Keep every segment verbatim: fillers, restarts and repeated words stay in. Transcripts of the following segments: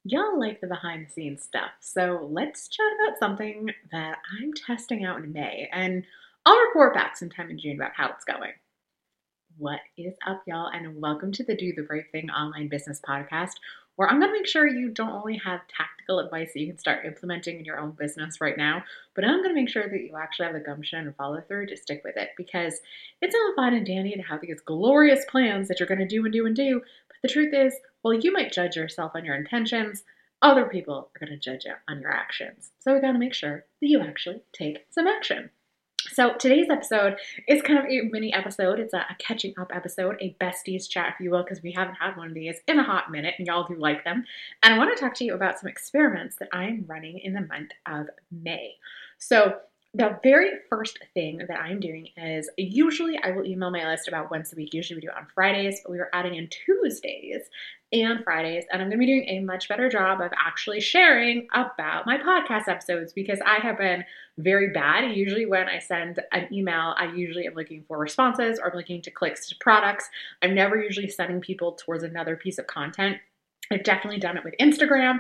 Y'all like the behind the scenes stuff, so let's chat about something that I'm testing out in May, and I'll report back sometime in June about how it's going. What is up, y'all, and welcome to the Do the Right Thing online business podcast, where I'm going to make sure you don't only have tactical advice that you can start implementing in your own business right now, but I'm going to make sure that you actually have the gumption and follow through to stick with it, because it's all fine and dandy to have these glorious plans that you're going to do and do and do, but the truth is, while you might judge yourself on your intentions, other people are going to judge you on your actions. So we got to make sure that you actually take some action. So today's episode is kind of a mini episode. It's a, a catching up episode, a besties chat, if you will, because we haven't had one of these in a hot minute, and y'all do like them. And I want to talk to you about some experiments that I'm running in the month of May. So the very first thing that I'm doing is usually I will email my list about once a week. Usually we do it on Fridays, but we were adding in Tuesdays and Fridays. And I'm going to be doing a much better job of actually sharing about my podcast episodes, because I have been very bad. Usually when I send an email, I usually am looking for responses or I'm looking to clicks to products. I'm never usually sending people towards another piece of content. I've definitely done it with Instagram,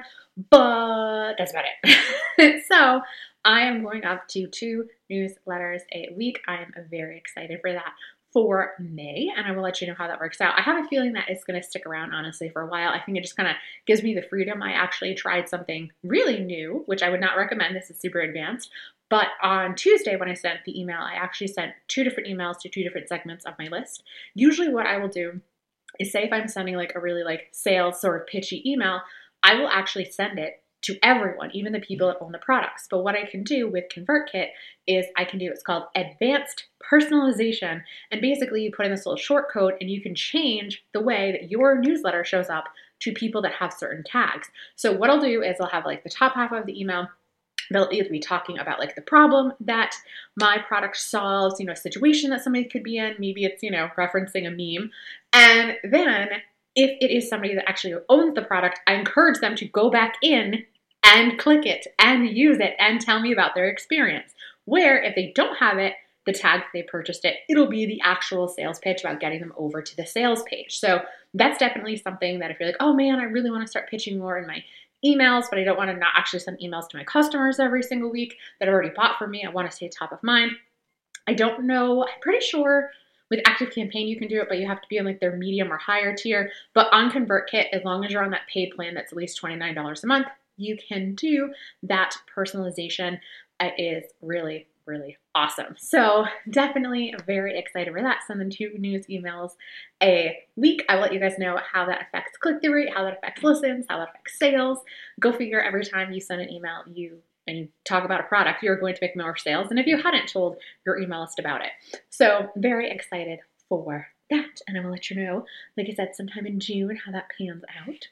but that's about it. So I am going up to two newsletters a week. I am very excited for that for May, and I will let you know how that works out. I have a feeling that it's going to stick around, honestly, for a while. I think it just kind of gives me the freedom. I actually tried something really new, which I would not recommend. This is super advanced. But on Tuesday, when I sent the email, I actually sent two different emails to two different segments of my list. Usually what I will do is, say if I'm sending like a really like sales sort of pitchy email, I will actually send it to everyone, even the people that own the products. But what I can do with ConvertKit is I can do, it's called advanced personalization. And basically you put in this little short code and you can change the way that your newsletter shows up to people that have certain tags. So what I'll do is I'll have like the top half of the email, they'll either be talking about like the problem that my product solves, you know, a situation that somebody could be in. Maybe it's, you know, referencing a meme. And then if it is somebody that actually owns the product, I encourage them to go back in and click it and use it and tell me about their experience. Where if they don't have it, the tag that they purchased it, it'll be the actual sales pitch about getting them over to the sales page. So that's definitely something that if you're like, oh man, I really want to start pitching more in my emails, but I don't want to not actually send emails to my customers every single week that have already bought from me. I want to stay top of mind. I don't know. I'm pretty sure with ActiveCampaign you can do it, but you have to be on like their medium or higher tier. But on ConvertKit, as long as you're on that paid plan that's at least twenty-nine dollars a month, you can do that personalization. It is really, really awesome. So definitely very excited for that. Send them two news emails a week. I will let you guys know how that affects click-through rate, how that affects listens, how that affects sales. Go figure, every time you send an email, you and you talk about a product, you're going to make more sales than if you hadn't told your email list about it. So very excited for that. And I will let you know, like I said, sometime in June, how that pans out.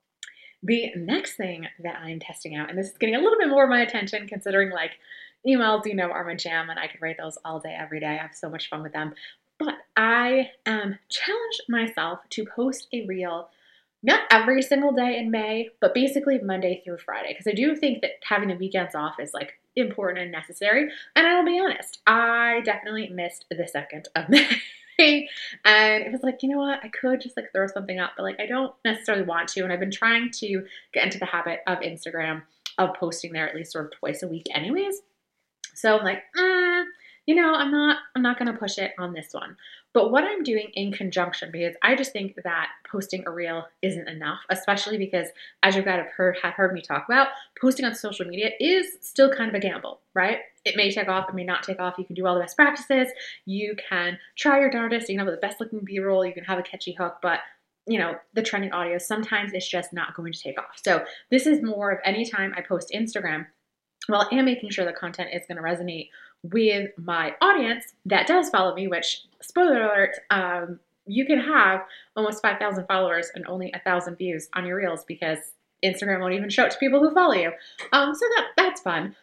The next thing that I'm testing out, and this is getting a little bit more of my attention considering like emails, you know, are my jam and I could write those all day, every day. I have so much fun with them. But I um, challenged myself to post a reel not every single day in May, but basically Monday through Friday. Because I do think that having the weekends off is like important and necessary. And I'll be honest, I definitely missed the second of May. And it was like, you know what? I could just like throw something up, but like I don't necessarily want to. And I've been trying to get into the habit of Instagram, of posting there at least sort of twice a week anyways. So I'm like, mm, you know, I'm not, I'm not going to push it on this one. But what I'm doing in conjunction, because I just think that posting a reel isn't enough, especially because, as you guys have heard, have heard me talk about, posting on social media is still kind of a gamble, right? It may take off, it may not take off. You can do all the best practices. You can try your darndest. You can have the best looking B-roll. You can have a catchy hook, but you know, the trending audio, sometimes it's just not going to take off. So this is more of any time I post Instagram, well, I am making sure the content is going to resonate with my audience that does follow me, which, spoiler alert, um, you can have almost five thousand followers and only one thousand views on your reels because Instagram won't even show it to people who follow you. Um, so that that's fun.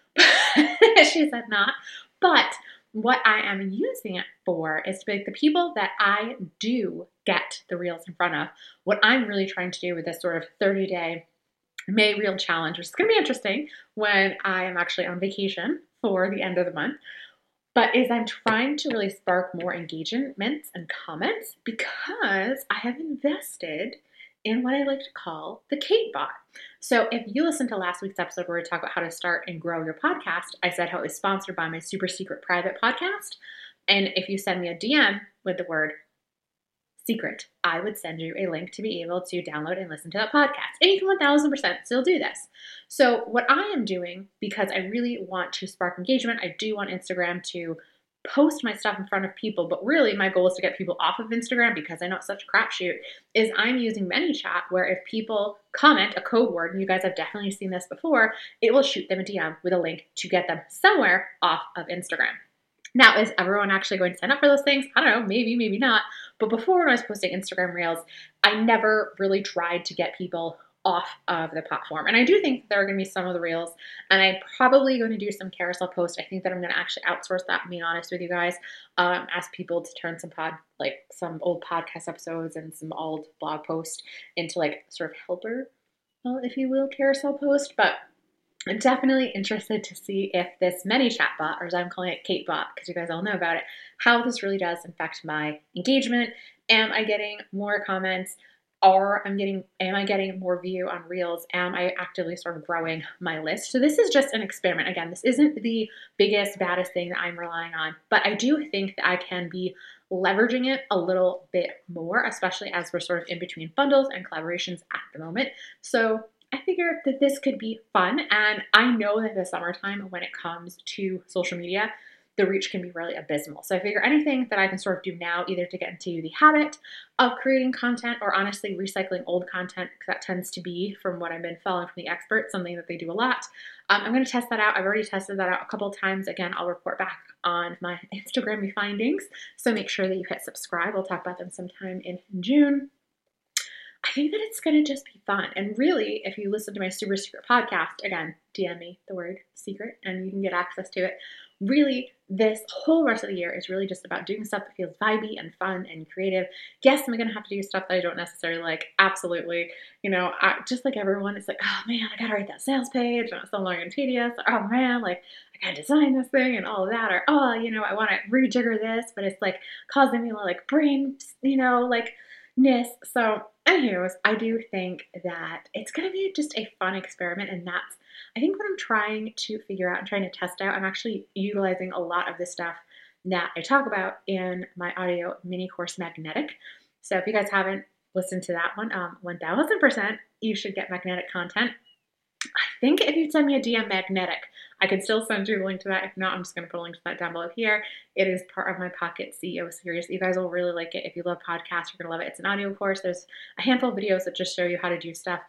She said not. But what I am using it for is to be like the people that I do get the reels in front of. What I'm really trying to do with this sort of thirty-day May Reel Challenge, which is going to be interesting when I am actually on vacation for the end of the month, but is I'm trying to really spark more engagements and comments because I have invested in what I like to call the Kate bot. So if you listened to last week's episode where we talked about how to start and grow your podcast, I said how it was sponsored by my super secret private podcast. And if you send me a D M with the word secret, I would send you a link to be able to download and listen to that podcast. And you can one thousand percent still do this. So what I am doing, because I really want to spark engagement, I do want Instagram to post my stuff in front of people, but really my goal is to get people off of Instagram because I know it's such a crapshoot, is I'm using ManyChat where if people comment a code word, and you guys have definitely seen this before, it will shoot them a D M with a link to get them somewhere off of Instagram. Now, is everyone actually going to sign up for those things? I don't know, maybe, maybe not. But before, when I was posting Instagram Reels, I never really tried to get people off of the platform. And I do think there are going to be some of the Reels, and I'm probably going to do some carousel posts. I think that I'm going to actually outsource that, being honest with you guys, um, ask people to turn some pod, like some old podcast episodes and some old blog posts into like sort of helper, uh, if you will, carousel post. But I'm definitely interested to see if this ManyChat bot, or as I'm calling it, Kate bot, because you guys all know about it, how this really does affect my engagement. Am I getting more comments? Or I'm getting, am I getting more view on Reels? Am I actively sort of growing my list? So this is just an experiment. Again, this isn't the biggest, baddest thing that I'm relying on, but I do think that I can be leveraging it a little bit more, especially as we're sort of in between bundles and collaborations at the moment. So I figure that this could be fun. And I know that the summertime, when it comes to social media, the reach can be really abysmal. So I figure anything that I can sort of do now, either to get into the habit of creating content or honestly recycling old content, because that tends to be, from what I've been following from the experts, something that they do a lot. Um, I'm going to test that out. I've already tested that out a couple of times. Again, I'll report back on my Instagram findings. So make sure that you hit subscribe. We'll talk about them sometime in June. I think that it's going to just be fun. And really, if you listen to my super secret podcast, again, D M me the word secret and you can get access to it. Really, this whole rest of the year is really just about doing stuff that feels vibey and fun and creative. Yes, am I going to have to do stuff that I don't necessarily like? Absolutely. You know, I, just like everyone, it's like, oh man, I got to write that sales page and it's so long and tedious. Or, oh man, like I got to design this thing and all of that. Or, oh, you know, I want to rejigger this, but it's like causing me a little like brain, you know, like ness. So anyways, I do think that it's going to be just a fun experiment, and that's, I think, what I'm trying to figure out and trying to test out. I'm actually utilizing a lot of this stuff that I talk about in my audio mini course, Magnetic. So if you guys haven't listened to that one, um, one thousand percent, you should get Magnetic content. I think if you send me a D M Magnetic, I can still send you the link to that. If not, I'm just going to put a link to that down below here. It is part of my Pocket C E O series. You guys will really like it. If you love podcasts, you're going to love it. It's an audio course. There's a handful of videos that just show you how to do stuff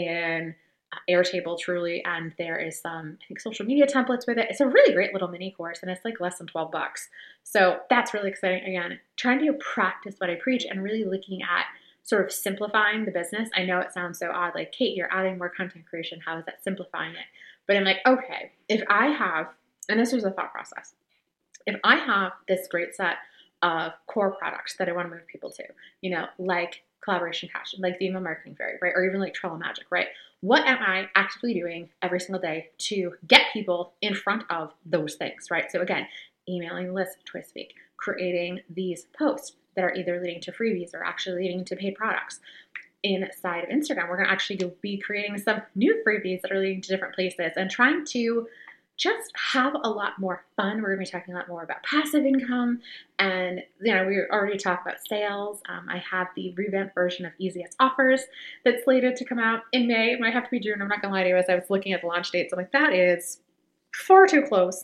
in uh, Airtable, truly, and there is some, I think, social media templates with it. It's a really great little mini course, and it's like less than twelve bucks. So that's really exciting. Again, trying to practice what I preach and really looking at sort of simplifying the business. I know it sounds so odd, like, Kate, you're adding more content creation. How is that simplifying it? But I'm like, okay, if I have, and this was a thought process, if I have this great set of core products that I want to move people to, you know, like Collaboration Cash, like the Email Marketing Fairy, right? Or even like Trello Magic, right? What am I actively doing every single day to get people in front of those things, right? So again, emailing lists twice a week, creating these posts that are either leading to freebies or actually leading to paid products. Inside of Instagram, we're going to actually be creating some new freebies that are leading to different places and trying to just have a lot more fun. We're going to be talking a lot more about passive income, and you know, we already talked about sales. Um, I have the revamped version of Easy as Offers that's slated to come out in May. It might have to be June. I'm not going to lie to you. As I was looking at the launch dates, I'm like, that is far too close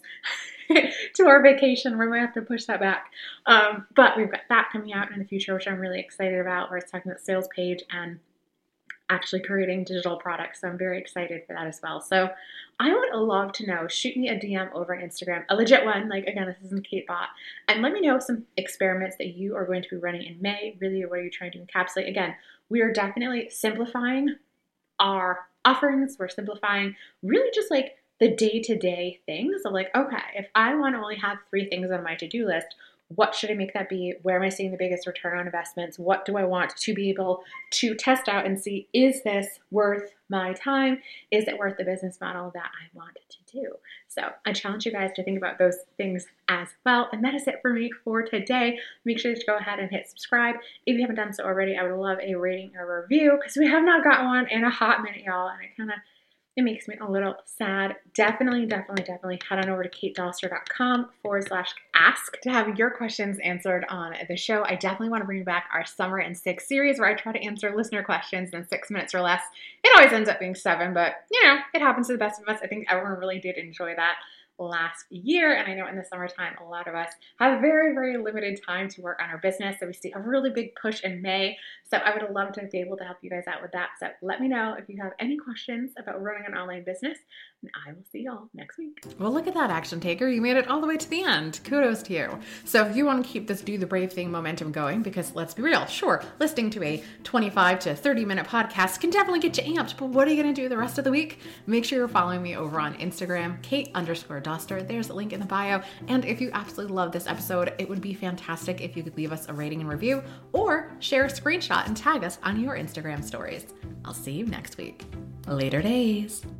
to our vacation. We might have to push that back. Um, but we've got that coming out in the future, which I'm really excited about, where it's talking about sales page and actually creating digital products. So I'm very excited for that as well. So I would love to know, shoot me a D M over on Instagram, a legit one, like again, this isn't Kate bot, and let me know some experiments that you are going to be running in May. Really, what are you trying to encapsulate? Again, we are definitely simplifying our offerings. We're simplifying really just like the day-to-day things of like, okay, if I want to only have three things on my to-do list, What should I make that be? Where am I seeing the biggest return on investments? What do I want to be able to test out and see, is this worth my time? Is it worth the business model that I want to do? So I challenge you guys to think about those things as well. And that is it for me for today. Make sure to go ahead and hit subscribe. If you haven't done so already, I would love a rating or review because we have not got one in a hot minute, y'all. And it kind of It makes me a little sad. Definitely, definitely, definitely head on over to katedoster.com forward slash ask to have your questions answered on the show. I definitely want to bring back our Summer in Six series where I try to answer listener questions in six minutes or less. It always ends up being seven, but you know, it happens to the best of us. I think everyone really did enjoy that last year. And I know in the summertime, a lot of us have very, very limited time to work on our business. So we see a really big push in May. So I would love to be able to help you guys out with that. So let me know if you have any questions about running an online business, and I will see y'all next week. Well, look at that, action taker. You made it all the way to the end. Kudos to you. So if you want to keep this do the brave thing momentum going, because let's be real, sure, listening to a twenty-five to thirty minute podcast can definitely get you amped, but what are you going to do the rest of the week? Make sure you're following me over on Instagram, Kate underscore Doster. There's a link in the bio. And if you absolutely love this episode, it would be fantastic if you could leave us a rating and review or share a screenshot and tag us on your Instagram stories. I'll see you next week. Later days.